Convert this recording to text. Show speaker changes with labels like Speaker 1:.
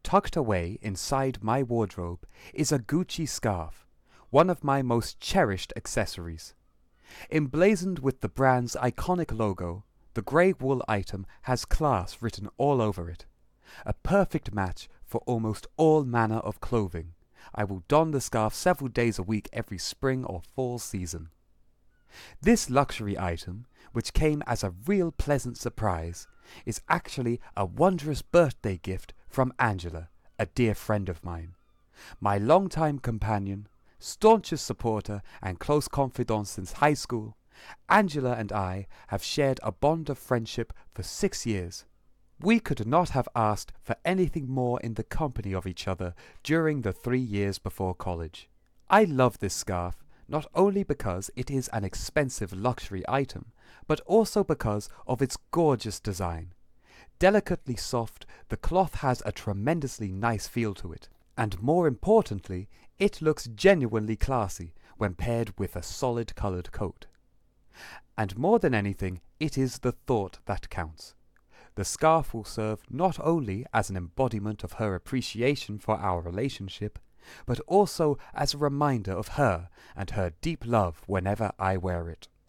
Speaker 1: tucked away inside my wardrobe is a Gucci scarf, one of my most cherished accessories. Emblazoned with the brand's iconic logo, the grey wool item has class written all over it. A perfect match for almost all manner of clothing. I will don the scarf several days a week every spring or fall season. This luxury item, which came as a real pleasant surprise, is actually a wondrous birthday gift from Angela, a dear friend of mine. My longtime companion, staunchest supporter and close confidant since high school, Angela and I have shared a bond of friendship for 6 years. We could not have asked for anything more in the company of each other during the 3 years before college. I love this scarf not only because it is an expensive luxury item, but also because of its gorgeous design. Delicately soft, the cloth has a tremendously nice feel to it, and more importantly, it looks genuinely classy when paired with a solid coloured coat. And more than anything, it is the thought that counts. The scarf will serve not only as an embodiment of her appreciation for our relationship, but also as a reminder of her and her deep love whenever I wear it.